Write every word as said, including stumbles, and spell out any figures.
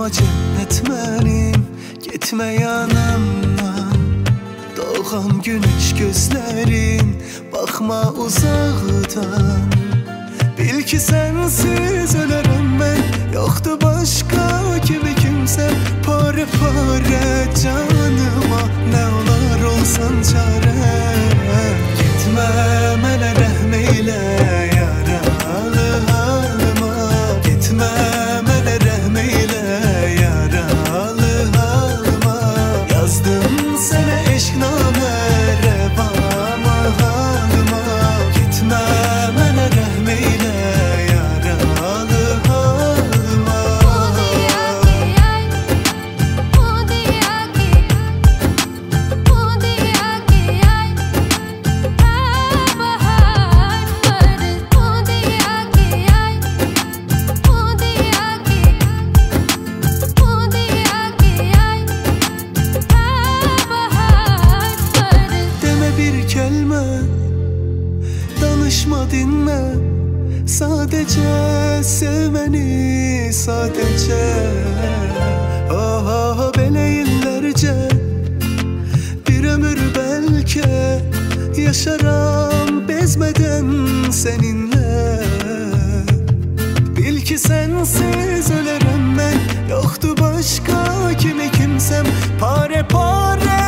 Amma cennet mənim, getmə yanımdan. Doğan güneş gözlerin, bakma uzaktan. Bil ki sensiz ölerim ben, yoktu başka kimi kimse. Pare pare canıma, ne olar olsan çare. Gitme mənə rəhm eylə yaralı halıma. Gitme mənə rəhm eylə yaralı halıma. Yazdım sənə eşqnamə rəvama halıma. Gitme mənə rəhm eylə yaralı halıma. Danışma dinme, sadece sevmeni, sadece. Ah ah belə illərcə, bir ömür belki yaşaram bezmeden seninle. Bil ki sensiz ölerim ben, yoktu başka kimi kimsem. Pare pare